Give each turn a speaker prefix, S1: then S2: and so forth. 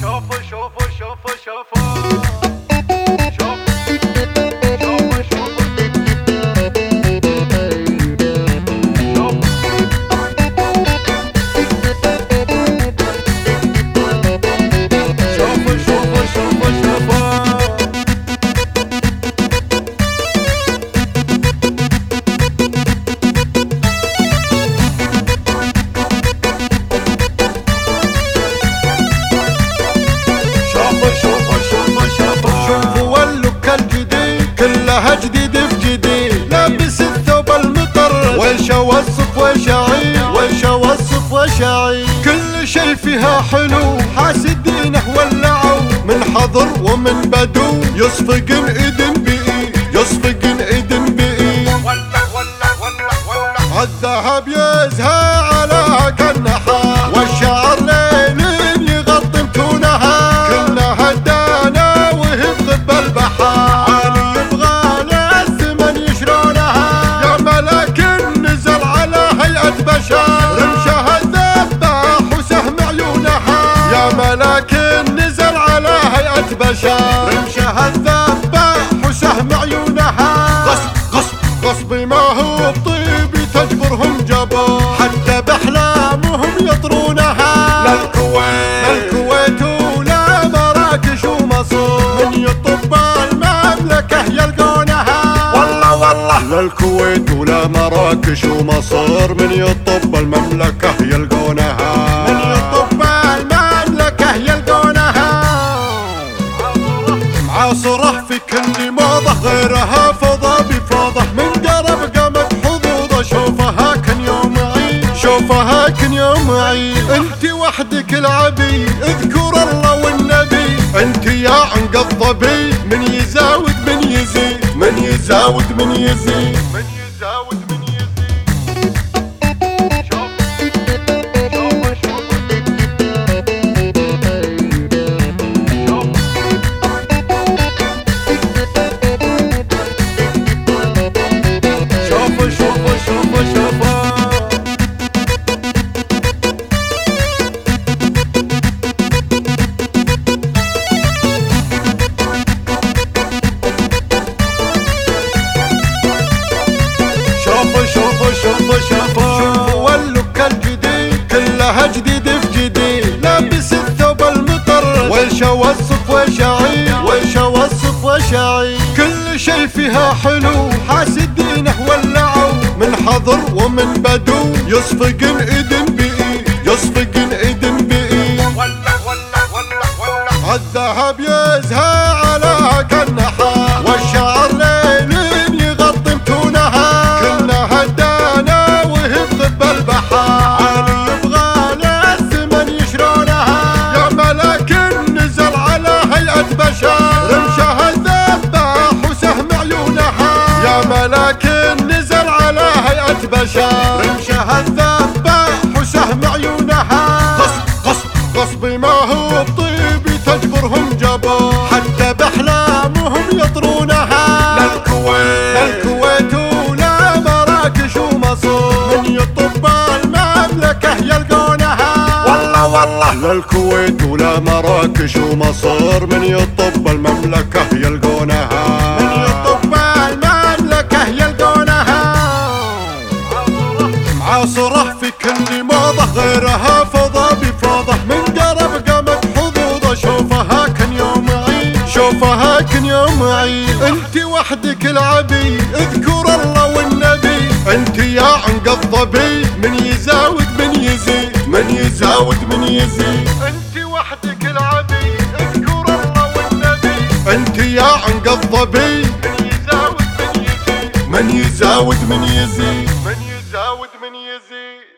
S1: شوفوا شوفوا شوفوا شوفوا
S2: كلها جديد في جديد، لابس الثوب المطر وش اوصف وش اعيد وش اوصف وش اعيد. كل شي فيها حلو حاسدينه ولعوا، من حضر ومن بدو يصفقن ايدن بايد يصفقن ايدن بايد. عالذهب يزهى على كالنحا والشعر ليل يغطي متونها، كلها هدانا وهي بغب البحار رمشها الذباح وسهم عيونها. يا ملاكن نزل على هيئة بشر، رمشها الذباح وسهم عيونها. غصب ما هو بطيب تجبرهم جبار، حتى باحلامهم يطرونها. للكويت ولا مراكش ومصر، من يطب المملكة يلقونها. والله للكويت ولا مراكش ومصر، من يطب المملكة يلقونها. من يطب المملكة يلقونها. معاصرة في كل موضة، غيرها فوضى بفوضى، من قرب قامت حظوظة. شوفها كن يوم عيد شوفها كن يوم عيد. انت وحدك العبي اذكر الله والنبي، انت يا عنق الظبي من يزاود من يزيد من يزاود من يزيد من يزاود من يزيد. شوفوا شوفوا شوفوا شوفوا شوفوا اللوك الجديد، كلها جديد في جديد، لابس الثوب المطر وش اوصف وش اعيد وش اوصف وش اعيد. كل شي فيها حلو حاسدينه ولعوا، من حضر ومن بدو يصفقن ايدن بايد يصفقن ايدن بايد. عالذهب يزهى على كالنحا والشعر ليل يغطي متونها، كلها هدانا وهي بغب البحار. عالي يبغى للثمن يشرونها. يا ملاكن نزل على هيئة بشر، رمشها الذباح وسهم عيونها. يا ملاكن نزل على هيئة بشر، رمشها الذباح وسهم عيونها. غصب ما هو بطيب تجبرهم جبار، حتى باحلامهم يطرونها. للكويت ولا مراكش ومصر، من يطب المملكة يلقونها. والله للكويت ولا مراكش ومصر، من يطب المملكة يلقونها. من يطب المملكة يلقونها. معاصرة في كل موضة، غيرها فوضى بفوضى، من قرب قامت حظوظة. شوفها كن يوم عيد شوفها كن يوم عيد. انت وحدك العبي اذكر الله والنبي، انت يا عنق الظبي من يزاود من يزيد من يزاود من يزيد. انت وحدك العبي اذكر الله والنبي، انت يا عنق الظبي من يزاود من يزيد من يزاود من يزيد من يزاود من يزيد.